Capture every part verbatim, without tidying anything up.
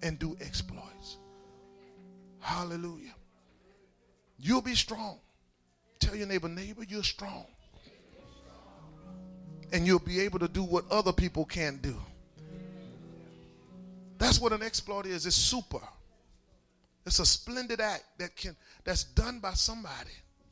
and do exploits. Hallelujah. You'll be strong. Tell your neighbor, neighbor, you're strong. And you'll be able to do what other people can't do. That's what an exploit is. It's super. It's a splendid act that can that's done by somebody.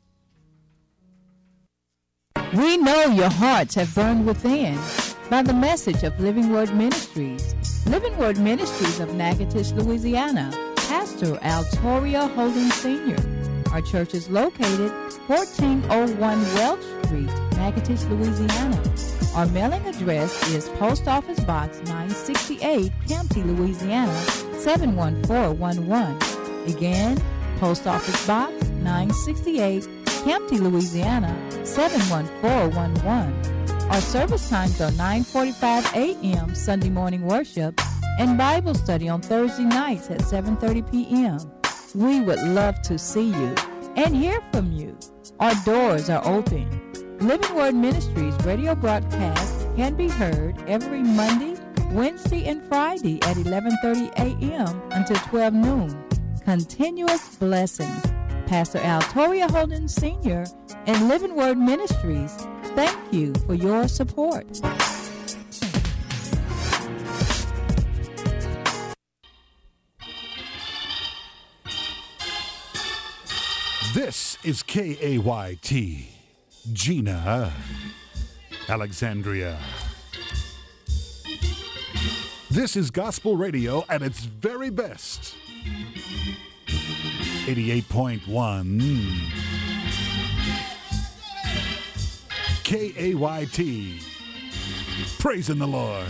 We know your hearts have burned within by the message of Living Word Ministries. Living Word Ministries of Natchitoches, Louisiana. Pastor Altoria Holden Senior Our church is located fourteen oh one Welch Street, Natchitoches, Louisiana. Our mailing address is Post Office Box nine sixty-eight, Campty, Louisiana, seven one four one one. Again, Post Office Box nine sixty-eight, Campty, Louisiana, seven one four one one. Our service times are nine forty-five a.m. Sunday morning worship and Bible study on Thursday nights at seven thirty p.m. We would love to see you and hear from you. Our doors are open. Living Word Ministries radio broadcast can be heard every Monday, Wednesday, and Friday at eleven thirty a.m. until twelve noon. Continuous blessings. Pastor Altoria Holden Senior and Living Word Ministries, thank you for your support. This is K A Y T, Gina, Alexandria. This is gospel radio at its very best. eighty-eight point one K A Y T, praising the Lord.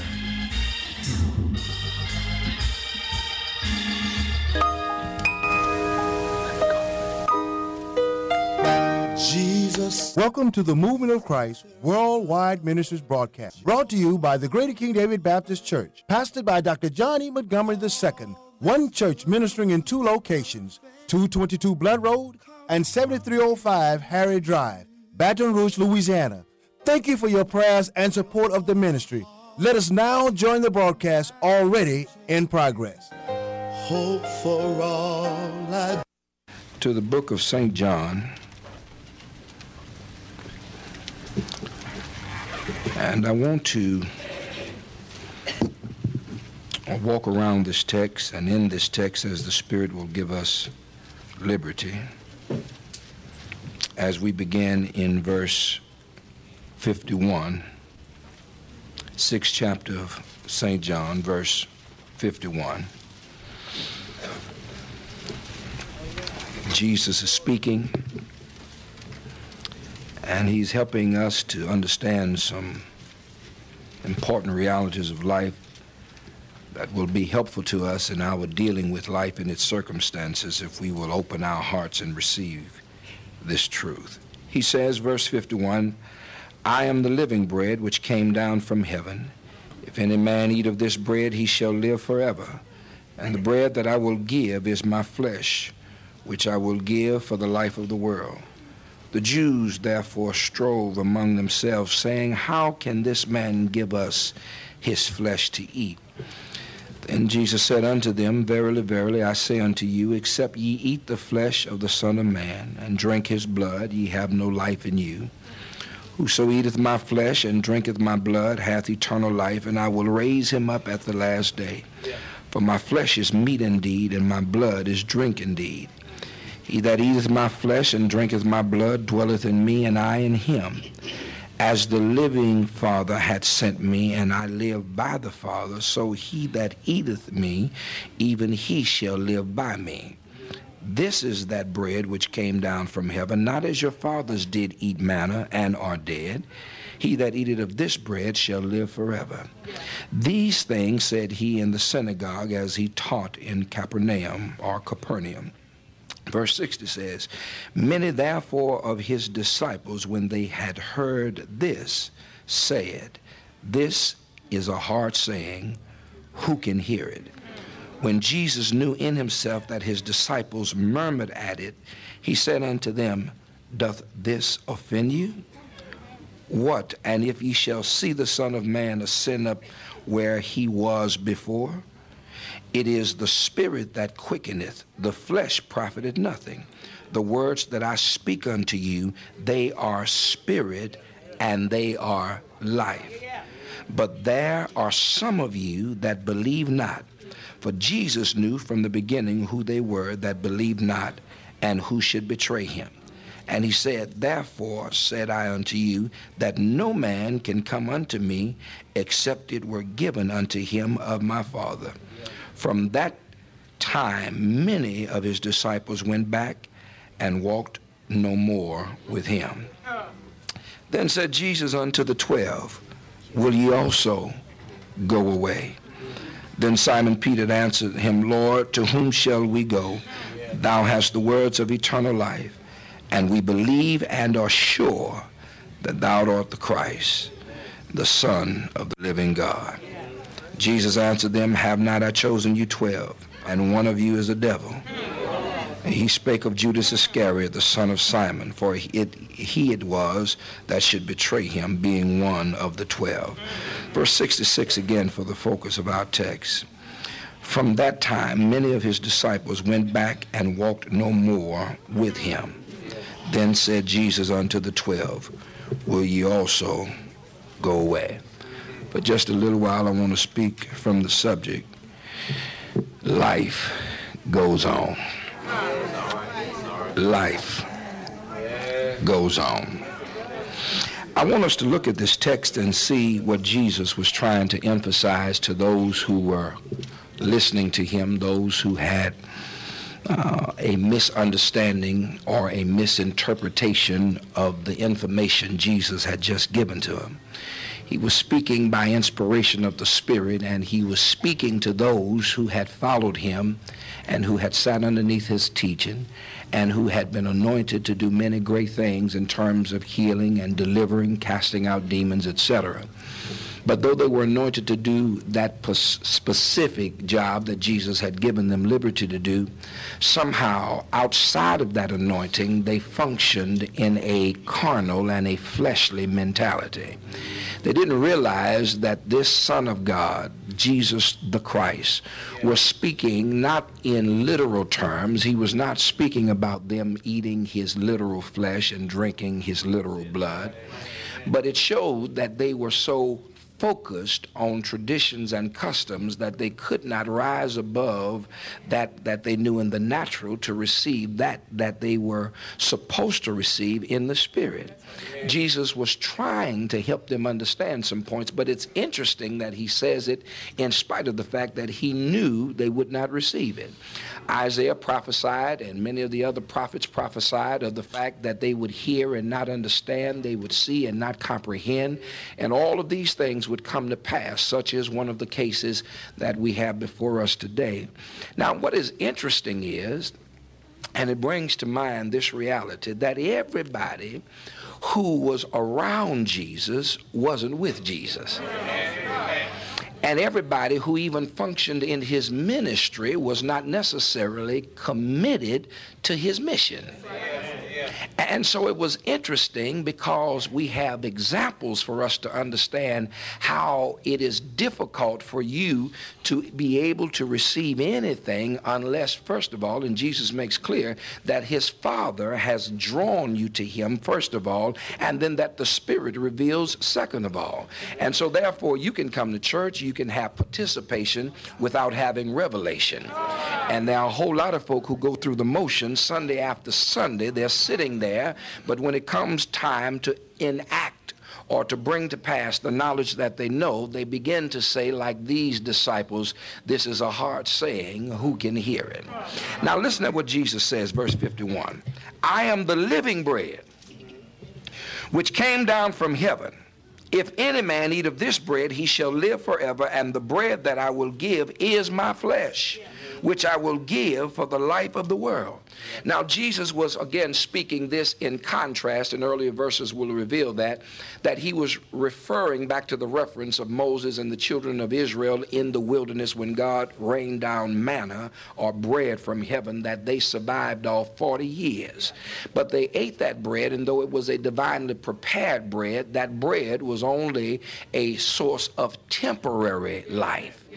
Jesus. Welcome to the Movement of Christ Worldwide Ministries broadcast, brought to you by the Greater King David Baptist Church, pastored by Doctor John E. Montgomery the Second, one church ministering in two locations, two twenty-two Blood Road and seventy-three oh five Harry Drive, Baton Rouge, Louisiana. Thank you for your prayers and support of the ministry. Let us now join the broadcast already in progress. Hope for all I... To the book of Saint John, and I want to walk around this text and in this text as the Spirit will give us liberty as we begin in verse fifty-one, sixth chapter of Saint John, verse fifty-one. Jesus is speaking, and he's helping us to understand some important realities of life that will be helpful to us in our dealing with life and its circumstances if we will open our hearts and receive this truth. He says, verse fifty-one, I am the living bread which came down from heaven. If any man eat of this bread, he shall live forever. And the bread that I will give is my flesh, which I will give for the life of the world. The Jews therefore strove among themselves, saying, how can this man give us his flesh to eat? Then Jesus said unto them, verily, verily, I say unto you, except ye eat the flesh of the Son of Man, and drink his blood, ye have no life in you. Whoso eateth my flesh and drinketh my blood hath eternal life, and I will raise him up at the last day. For my flesh is meat indeed, and my blood is drink indeed. He that eateth my flesh and drinketh my blood dwelleth in me, and I in him. As the living Father hath sent me, and I live by the Father, so he that eateth me, even he shall live by me. This is that bread which came down from heaven, not as your fathers did eat manna and are dead. He that eateth of this bread shall live forever. These things said he in the synagogue as he taught in Capernaum or Capernaum. Verse sixty says, many therefore of his disciples, when they had heard this, said, this is a hard saying, who can hear it? When Jesus knew in himself that his disciples murmured at it, he said unto them, doth this offend you? What, and if ye shall see the Son of Man ascend up where he was before? It is the spirit that quickeneth, the flesh profiteth nothing. The words that I speak unto you, they are spirit and they are life. But there are some of you that believe not. For Jesus knew from the beginning who they were that believed not and who should betray him. And he said, therefore said I unto you, that no man can come unto me except it were given unto him of my Father. From that time, many of his disciples went back and walked no more with him. Then said Jesus unto the twelve, will ye also go away? Then Simon Peter answered him, Lord, to whom shall we go? Thou hast the words of eternal life, and we believe and are sure that thou art the Christ, the Son of the living God. Jesus answered them, have not I chosen you twelve, and one of you is a devil? And he spake of Judas Iscariot, the son of Simon, for it, he it was that should betray him, being one of the twelve. Verse sixty-six again for the focus of our text. From that time, many of his disciples went back and walked no more with him. Then said Jesus unto the twelve, will ye also go away? For just a little while, I want to speak from the subject. Life goes on. Life goes on. I want us to look at this text and see what Jesus was trying to emphasize to those who were listening to him, those who had uh, a misunderstanding or a misinterpretation of the information Jesus had just given to them. He was speaking by inspiration of the Spirit, and he was speaking to those who had followed him and who had sat underneath his teaching and who had been anointed to do many great things in terms of healing and delivering, casting out demons, et cetera. But though they were anointed to do that specific job that Jesus had given them liberty to do, somehow outside of that anointing, they functioned in a carnal and a fleshly mentality. They didn't realize that this Son of God, Jesus the Christ, was speaking not in literal terms. He was not speaking about them eating his literal flesh and drinking his literal blood. But it showed that they were so focused on traditions and customs that they could not rise above that that they knew in the natural to receive that that they were supposed to receive in the spirit. Jesus was trying to help them understand some points, but it's interesting that he says it in spite of the fact that he knew they would not receive it. Isaiah prophesied, and many of the other prophets prophesied of the fact that they would hear and not understand, they would see and not comprehend, and all of these things would come to pass. Such is one of the cases that we have before us today. Now, what is interesting is, and it brings to mind this reality, that everybody who was around Jesus wasn't with Jesus. And everybody who even functioned in his ministry was not necessarily committed to his mission. And so it was interesting because we have examples for us to understand how it is difficult for you to be able to receive anything unless, first of all, and Jesus makes clear that his Father has drawn you to him, first of all, and then that the Spirit reveals, second of all. And so therefore you can come to church, you can have participation without having revelation. And there are a whole lot of folk who go through the motions Sunday after Sunday. They're sitting there, but when it comes time to enact or to bring to pass the knowledge that they know, they begin to say, like these disciples, this is a hard saying, who can hear it? Now listen to what Jesus says, verse fifty-one. I am the living bread which came down from heaven. If any man eat of this bread, he shall live forever, and the bread that I will give is my flesh, which I will give for the life of the world. Now, Jesus was again speaking this in contrast, and earlier verses will reveal that, that he was referring back to the reference of Moses and the children of Israel in the wilderness when God rained down manna or bread from heaven that they survived all forty years. But they ate that bread, and though it was a divinely prepared bread, that bread was only a source of temporary life.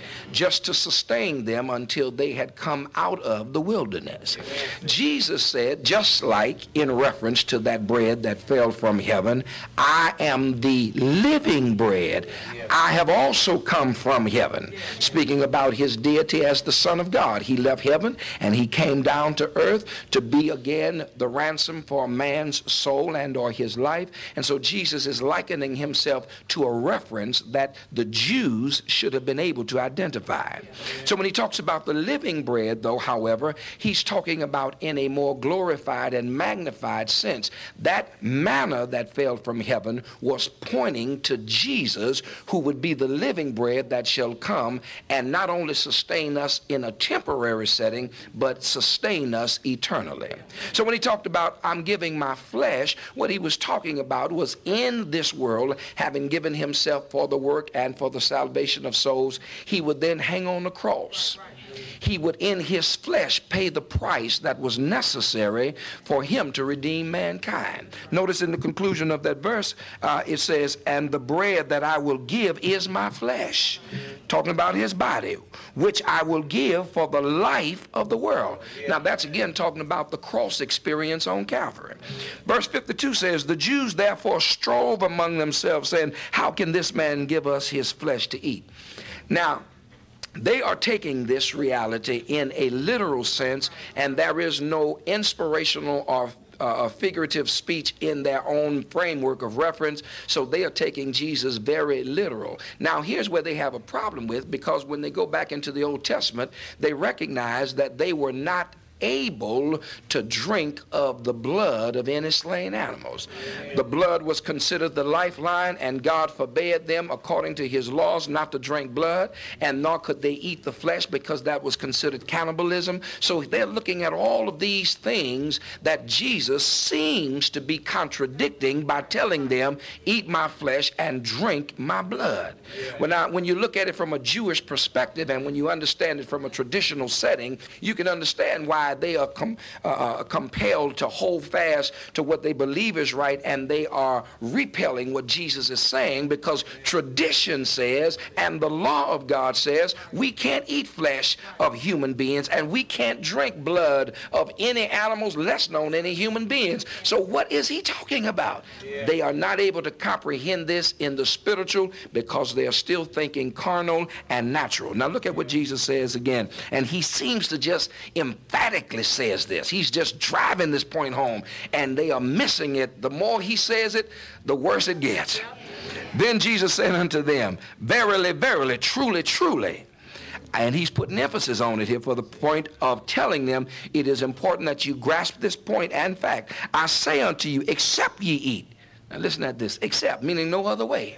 just to sustain them until they had come out of the wilderness. Jesus said, just like in reference to that bread that fell from heaven, I am the living bread. I have also come from heaven. Speaking about his deity as the Son of God. He left heaven and he came down to earth to be again the ransom for man's soul and or his life. And so Jesus is likening himself to a reference that the Jews should have been able to identify. So when he talks about the living bread, though, however, he's talking about in a more glorified and magnified sense. That manna that fell from heaven was pointing to Jesus, who would be the living bread that shall come and not only sustain us in a temporary setting, but sustain us eternally. So when he talked about, I'm giving my flesh, what he was talking about was in this world, having given himself for the work and for the salvation of souls, he would then hang on the cross. He would in his flesh pay the price that was necessary for him to redeem mankind. Notice in the conclusion of that verse, uh, it says, and the bread that I will give is my flesh. Talking about his body, which I will give for the life of the world. Now that's again talking about the cross experience on Calvary. Verse fifty-two says, the Jews therefore strove among themselves, saying, how can this man give us his flesh to eat? Now, they are taking this reality in a literal sense, and there is no inspirational or uh, figurative speech in their own framework of reference, so they are taking Jesus very literal. Now, here's where they have a problem with, because when they go back into the Old Testament, they recognize that they were not able to drink of the blood of any slain animals. The blood was considered the lifeline, and God forbade them, according to his laws, not to drink blood, and nor could they eat the flesh because that was considered cannibalism. So they're looking at all of these things that Jesus seems to be contradicting by telling them, eat my flesh and drink my blood. When, I, when you look at it from a Jewish perspective, and when you understand it from a traditional setting, you can understand why they are com- uh, compelled to hold fast to what they believe is right, and they are repelling what Jesus is saying, because tradition says and the law of God says we can't eat flesh of human beings and we can't drink blood of any animals, less known any human beings. So what is he talking about? Yeah. They are not able to comprehend this in the spiritual because they are still thinking carnal and natural. Now look at what Jesus says again, and he seems to just emphatically says this. He's just driving this point home, and they are missing it. The more he says it, the worse it gets. Then Jesus said unto them, verily, verily, truly, truly. And he's putting emphasis on it here for the point of telling them it is important that you grasp this point and fact. I say unto you, except ye eat. Now listen at this. Except, meaning no other way.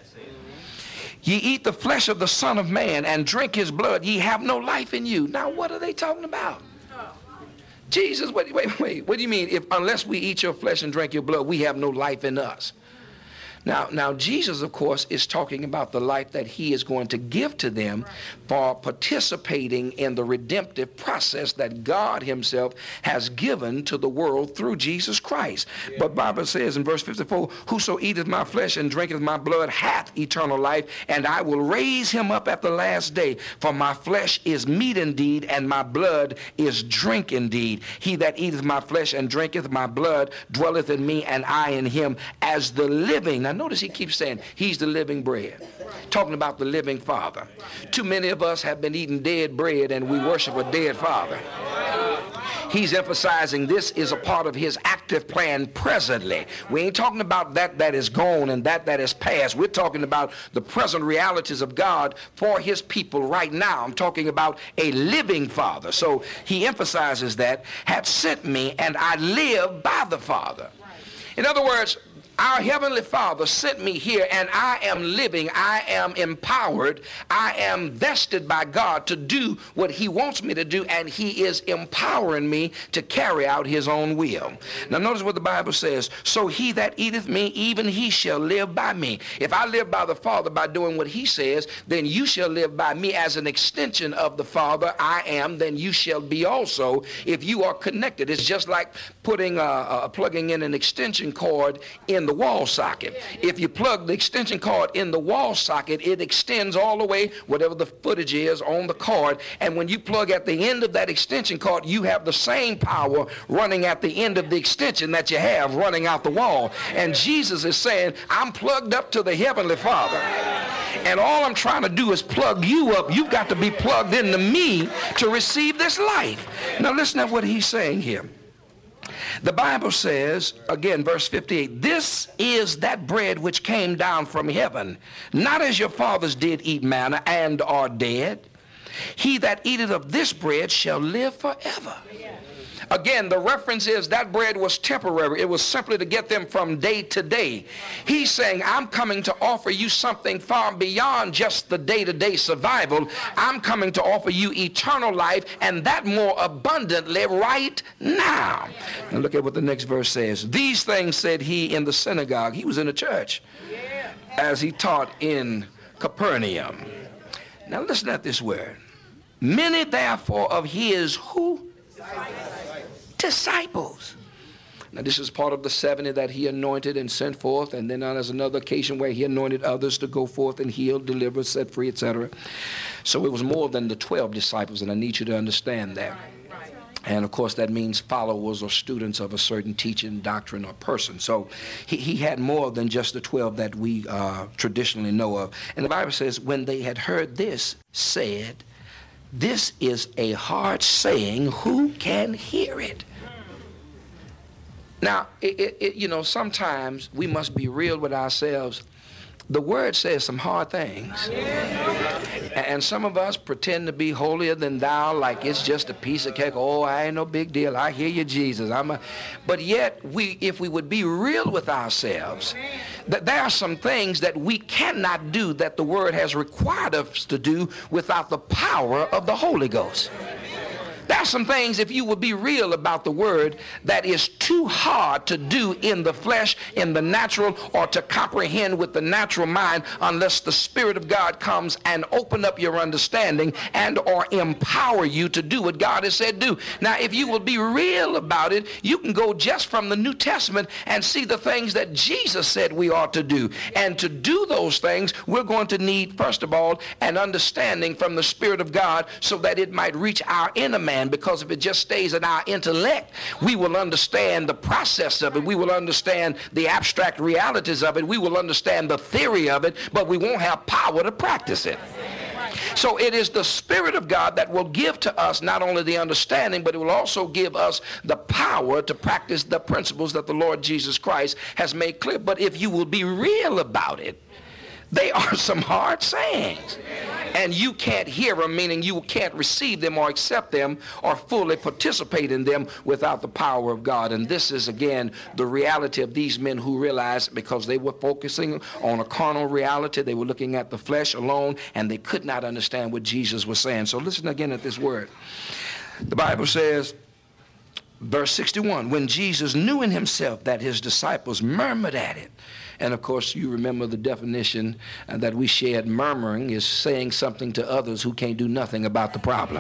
Ye eat the flesh of the Son of Man and drink his blood, ye have no life in you. Now what are they talking about? Jesus, wait, wait, wait. What do you mean? If unless we eat your flesh and drink your blood, we have no life in us? Now, now Jesus, of course, is talking about the life that he is going to give to them for participating in the redemptive process that God himself has given to the world through Jesus Christ. Yeah. But Bible says in verse fifty-four, whoso eateth my flesh and drinketh my blood hath eternal life, and I will raise him up at the last day. For my flesh is meat indeed, and my blood is drink indeed. He that eateth my flesh and drinketh my blood dwelleth in me, and I in him, as the living. Now notice he keeps saying he's the living bread, talking about the living Father. Too many of us have been eating dead bread and we worship a dead Father. He's emphasizing this is a part of his active plan presently. We ain't talking about that that is gone and that that is past. We're talking about the present realities of God for his people right now. I'm talking about a living Father. So he emphasizes that, hath sent me, and I live by the Father. In other words, our Heavenly Father sent me here, and I am living, I am empowered, I am vested by God to do what he wants me to do, and he is empowering me to carry out his own will. Now notice what the Bible says, so he that eateth me, even he shall live by me. If I live by the Father by doing what he says, then you shall live by me as an extension of the Father I am, then you shall be also if you are connected. It's just like putting a, a plugging in an extension cord in the wall socket. If you plug the extension cord in the wall socket, it extends all the way, whatever the footage is on the cord. And when you plug at the end of that extension cord, you have the same power running at the end of the extension that you have running out the wall. And Jesus is saying, I'm plugged up to the Heavenly Father. And all I'm trying to do is plug you up. You've got to be plugged into me to receive this life. Now listen to what he's saying here. The Bible says, again, verse fifty-eight, this is that bread which came down from heaven, not as your fathers did eat manna and are dead. He that eateth of this bread shall live forever. Again, the reference is that bread was temporary. It was simply to get them from day to day. He's saying, I'm coming to offer you something far beyond just the day-to-day survival. I'm coming to offer you eternal life, and that more abundantly right now. And look at what the next verse says. These things said he in the synagogue. He was in the church as he taught in Capernaum. Now listen at this word. Many therefore of his who? Disciples. Now this is part of the seventy that he anointed and sent forth, and then there's another occasion where he anointed others to go forth and heal, deliver, set free, et cetera. So it was more than the twelve disciples, and I need you to understand that. And of course that means followers or students of a certain teaching, doctrine, or person. So he, he had more than just the twelve that we uh, traditionally know of. And the Bible says, when they had heard this, said, this is a hard saying, who can hear it? Now, it, it, it, you know, sometimes we must be real with ourselves. The word says some hard things. And some of us pretend to be holier than thou, like it's just a piece of cake. Oh, I ain't no big deal. I hear you, Jesus. I'm a... But yet, we, if we would be real with ourselves, that there are some things that we cannot do that the word has required us to do without the power of the Holy Ghost. There are some things, if you would be real about the word, that is too hard to do in the flesh, in the natural, or to comprehend with the natural mind unless the Spirit of God comes and open up your understanding and or empower you to do what God has said do. Now, if you will be real about it, you can go just from the New Testament and see the things that Jesus said we ought to do. And to do those things, we're going to need, first of all, an understanding from the Spirit of God so that it might reach our inner man. Because if it just stays in our intellect, we will understand the process of it. We will understand the abstract realities of it. We will understand the theory of it, but we won't have power to practice it. So it is the Spirit of God that will give to us not only the understanding, but it will also give us the power to practice the principles that the Lord Jesus Christ has made clear. But if you will be real about it, they are some hard sayings. And you can't hear them, meaning you can't receive them or accept them or fully participate in them without the power of God. And this is, again, the reality of these men who realized, because they were focusing on a carnal reality, they were looking at the flesh alone, and they could not understand what Jesus was saying. So listen again at this word. The Bible says, verse sixty-one, when Jesus knew in himself that his disciples murmured at it. And of course, you remember the definition uh, that we shared. Murmuring is saying something to others who can't do nothing about the problem.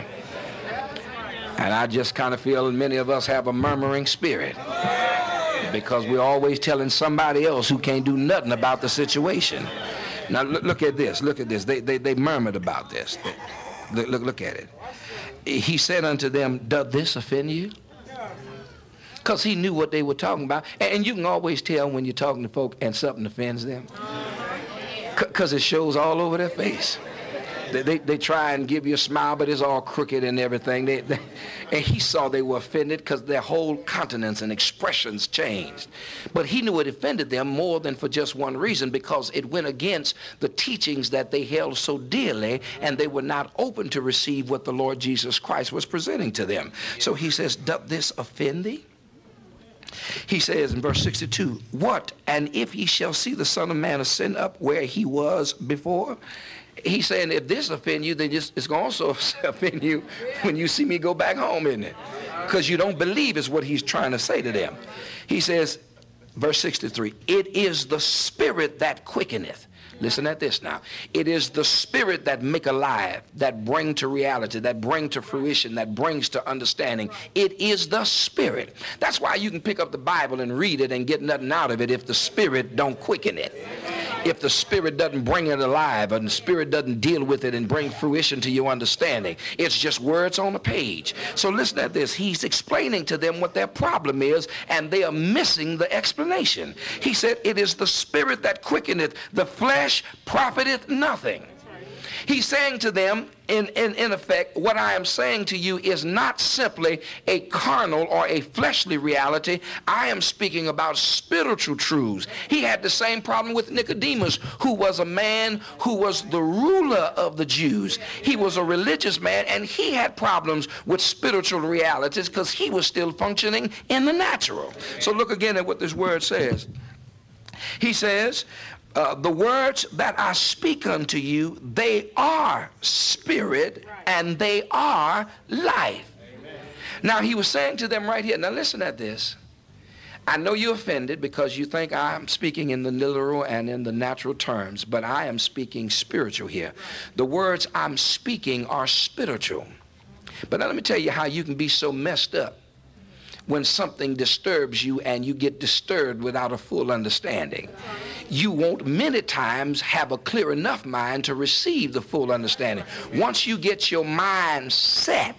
And I just kind of feel many of us have a murmuring spirit because we're always telling somebody else who can't do nothing about the situation. Now look, look at this. Look at this. They, they, they murmured about this. They, look, look, look at it. He said unto them, doth this offend you? Because he knew what they were talking about. And you can always tell when you're talking to folk and something offends them. Because it shows all over their face. They, they, they try and give you a smile, but it's all crooked and everything. They, they, and he saw they were offended because their whole countenance and expressions changed. But he knew it offended them more than for just one reason, because it went against the teachings that they held so dearly, and they were not open to receive what the Lord Jesus Christ was presenting to them. So he says, doth this offend thee? He says in verse sixty-two, what? And if he shall see the Son of Man ascend up where he was before? He's saying, if this offend you, then just, it's going to also offend you when you see me go back home, isn't it? Because you don't believe is what he's trying to say to them. He says, verse sixty-three, it is the Spirit that quickeneth. Listen at this now. It is the spirit that make alive, that bring to reality, that bring to fruition, that brings to understanding. It is the spirit. That's why you can pick up the Bible and read it and get nothing out of it if the spirit don't quicken it. If the spirit doesn't bring it alive and the spirit doesn't deal with it and bring fruition to your understanding. It's just words on a page. So listen at this. He's explaining to them what their problem is, and they are missing the explanation. He said, it is the spirit that quickeneth, the flesh profiteth nothing. He's saying to them, in, in, in effect, what I am saying to you is not simply a carnal or a fleshly reality. I am speaking about spiritual truths. He had the same problem with Nicodemus, who was a man who was the ruler of the Jews. He was a religious man, and he had problems with spiritual realities because he was still functioning in the natural. So look again at what this word says. He says, Uh, the words that I speak unto you, they are spirit and they are life. Amen. Now he was saying to them right here, now listen at this. I know you're offended because you think I'm speaking in the literal and in the natural terms, but I am speaking spiritual here. The words I'm speaking are spiritual. But now let me tell you how you can be so messed up when something disturbs you and you get disturbed without a full understanding. You won't many times have a clear enough mind to receive the full understanding. Once you get your mind set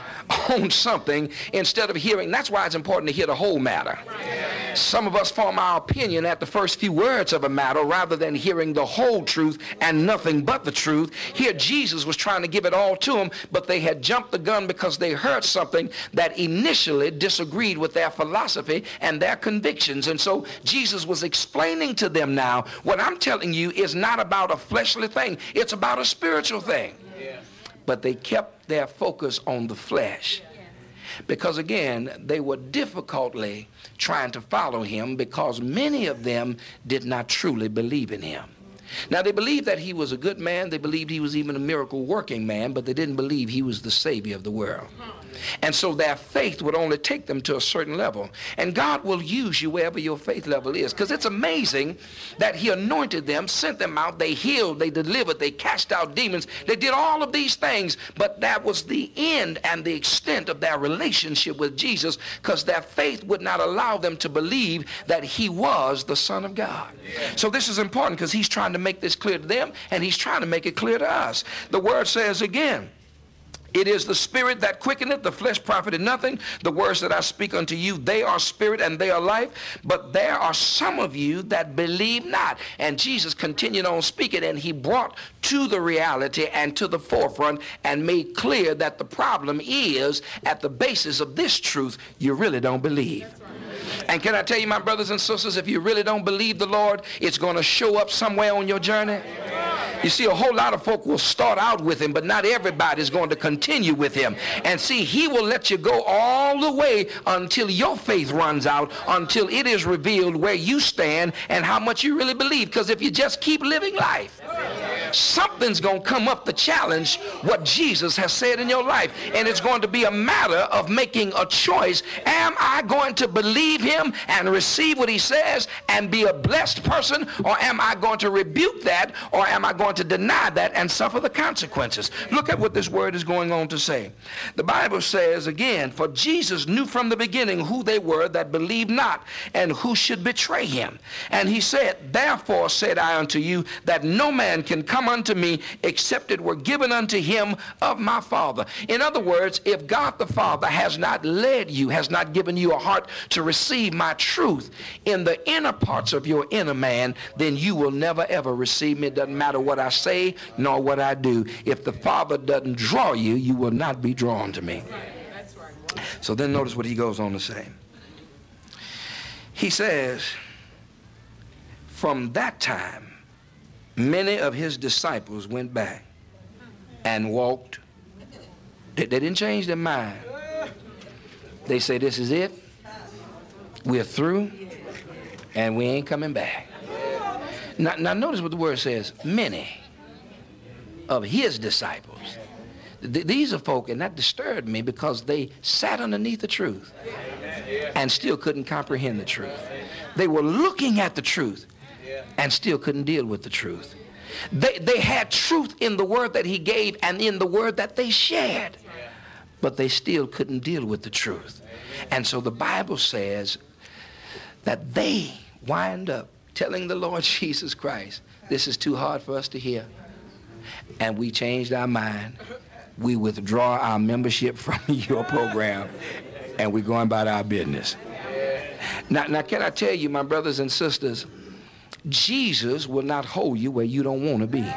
on something, instead of hearing, that's why it's important to hear the whole matter. Some of us form our opinion at the first few words of a matter rather than hearing the whole truth and nothing but the truth. Here Jesus was trying to give it all to them, but they had jumped the gun because they heard something that initially disagreed with their philosophy and their convictions. And so Jesus was explaining to them now, what I'm telling you is not about a fleshly thing, it's about a spiritual thing. But they kept their focus on the flesh. Because again, they were difficultly trying to follow him because many of them did not truly believe in him. Now they believed that he was a good man, they believed he was even a miracle working man, but they didn't believe he was the Savior of the world. And so their faith would only take them to a certain level. And God will use you wherever your faith level is. Because it's amazing that he anointed them, sent them out, they healed, they delivered, they cast out demons. They did all of these things, but that was the end and the extent of their relationship with Jesus, because their faith would not allow them to believe that he was the Son of God. So this is important because he's trying to make this clear to them, and he's trying to make it clear to us. The word says again, it is the spirit that quickeneth, the flesh profited nothing. The words that I speak unto you, they are spirit and they are life. But there are some of you that believe not. And Jesus continued on speaking, and he brought to the reality and to the forefront and made clear that the problem is at the basis of this truth, you really don't believe. And can I tell you, my brothers and sisters, if you really don't believe the Lord, it's going to show up somewhere on your journey. You see, a whole lot of folk will start out with him, but not everybody is going to continue with him. And see, he will let you go all the way until your faith runs out, until it is revealed where you stand and how much you really believe. Because if you just keep living life, something's going to come up to challenge what Jesus has said in your life. And it's going to be a matter of making a choice. Am I going to believe him and receive what he says and be a blessed person, or am I going to rebuke that, or am I going to deny that and suffer the consequences? Look at what this word is going on to say. The Bible says again, for Jesus knew from the beginning who they were that believed not and who should betray him. And he said, therefore said I unto you that no man can come unto me except it were given unto him of my Father. In other words, if God the Father has not led you, has not given you a heart to receive my truth in the inner parts of your inner man, then you will never ever receive me. It doesn't matter what I say nor what I do. If the Father doesn't draw you, you will not be drawn to me. So then notice what he goes on to say. He says, from that time, many of his disciples went back and walked. They, they didn't change their mind. They say, this is it. We're through, and we ain't coming back. Now, now notice what the word says. Many of his disciples. Th- these are folk, and that disturbed me because they sat underneath the truth and still couldn't comprehend the truth. They were looking at the truth and still couldn't deal with the truth. They, they had truth in the word that he gave and in the word that they shared. But they still couldn't deal with the truth. And so the Bible says that they wind up telling the Lord Jesus Christ, this is too hard for us to hear. And we changed our mind. We withdraw our membership from your program, and we're going about our business. Now, now, can I tell you, my brothers and sisters, Jesus will not hold you where you don't want to be.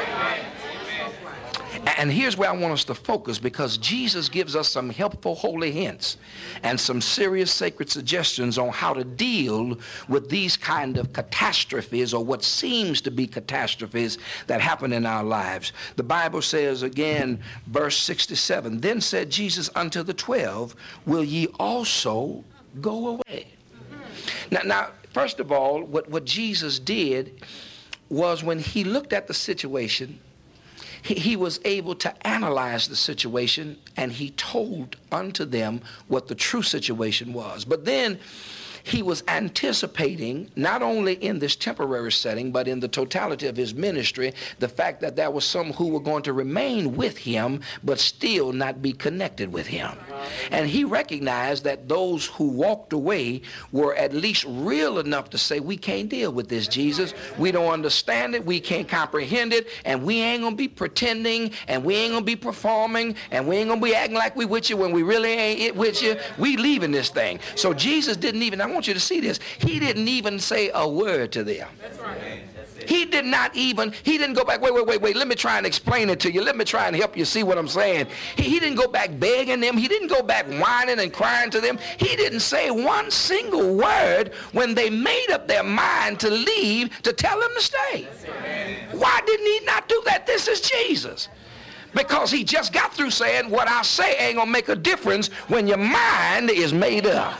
And here's where I want us to focus, because Jesus gives us some helpful holy hints and some serious sacred suggestions on how to deal with these kind of catastrophes, or what seems to be catastrophes that happen in our lives. The Bible says again, verse sixty-seven, then said Jesus unto the twelve, will ye also go away? Now, now first of all, what, what Jesus did was, when he looked at the situation, he, he was able to analyze the situation, and he told unto them what the true situation was. But then he was anticipating, not only in this temporary setting, but in the totality of his ministry, the fact that there was some who were going to remain with him, but still not be connected with him. And he recognized that those who walked away were at least real enough to say, we can't deal with this, Jesus. We don't understand it. We can't comprehend it. And we ain't going to be pretending, and we ain't going to be performing, and we ain't going to be acting like we with you when we really ain't it with you. We leaving this thing. So Jesus didn't even, I want you to see this, he didn't even say a word to them. That's right. He did not even, he didn't go back, wait, wait, wait, wait, let me try and explain it to you. Let me try and help you see what I'm saying. He, he didn't go back begging them. He didn't go back whining and crying to them. He didn't say one single word when they made up their mind to leave, to tell them to stay. Why didn't he not do that? This is Jesus. Because he just got through saying, what I say ain't gonna make a difference when your mind is made up.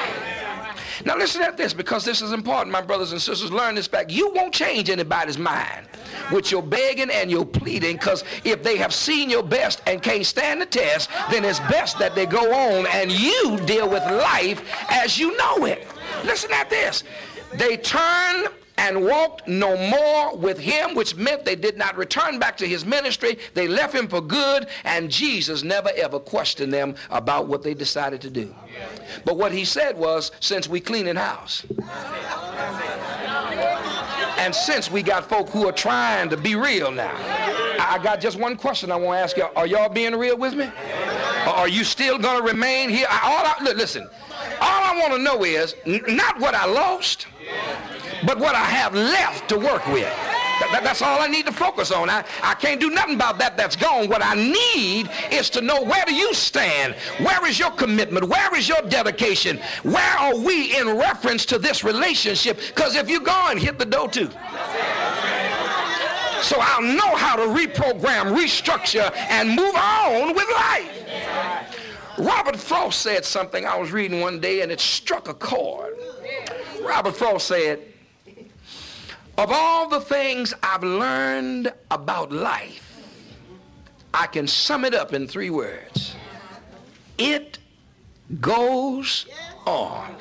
Now listen at this, because this is important, my brothers and sisters. Learn this fact. You won't change anybody's mind with your begging and your pleading, because if they have seen your best and can't stand the test, then it's best that they go on and you deal with life as you know it. Listen at this. They turned and walked no more with him, which meant they did not return back to his ministry. They left him for good, and Jesus never ever questioned them about what they decided to do. But what he said was, since we cleaning house, and since we got folk who are trying to be real now, I got just one question I want to ask you. Are y'all being real with me? Or are you still going to remain here? I, all I, listen, all I want to know is n- not what I lost, but what I have left to work with. That, that, that's all I need to focus on. I, I can't do nothing about that that's gone. What I need is to know, where do you stand? Where is your commitment? Where is your dedication? Where are we in reference to this relationship? Because if you're gone, hit the door too. So I'll know how to reprogram, restructure, and move on with life. Robert Frost said something I was reading one day, and it struck a chord. Robert Frost said, of all the things I've learned about life, I can sum it up in three words. It goes on.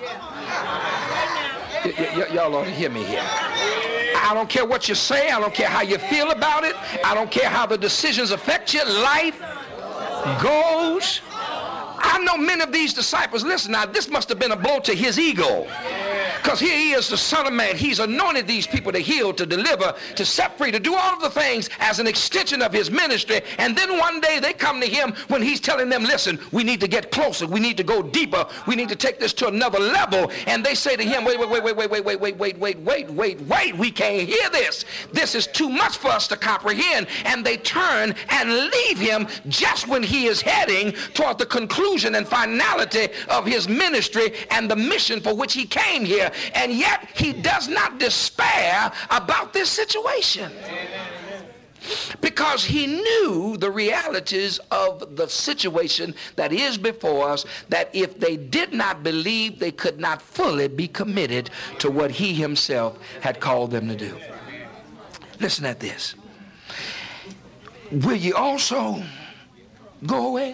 Y- y- y'all ought to hear me here. I don't care what you say. I don't care how you feel about it. I don't care how the decisions affect you. Life goes. I know many of these disciples, listen now, this must have been a blow to his ego. Because here he is, the Son of Man. He's anointed these people to heal, to deliver, to set free, to do all of the things as an extension of his ministry. And then one day they come to him when he's telling them, listen, we need to get closer. We need to go deeper. We need to take this to another level. And they say to him, wait, wait, wait, wait, wait, wait, wait, wait, wait, wait, wait, wait, wait. We can't hear this. This is too much for us to comprehend. And they turn and leave him just when he is heading toward the conclusion and finality of his ministry and the mission for which he came here. And yet he does not despair about this situation, because he knew the realities of the situation that is before us, that if they did not believe, they could not fully be committed to what he himself had called them to do. Listen at this. Will you also go away?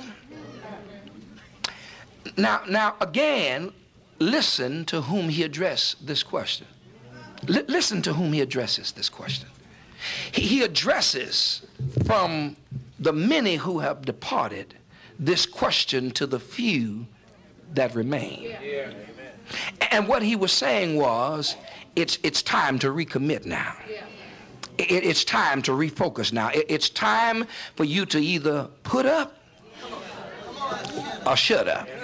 Now, now again, listen to whom he addressed this question. L- listen to whom he addresses this question. he, he addresses from the many who have departed this question to the few that remain. Yeah. And what he was saying was, it's it's time to recommit now. Yeah. It, it's time to refocus now. It, it's time for you to either put up or shut up.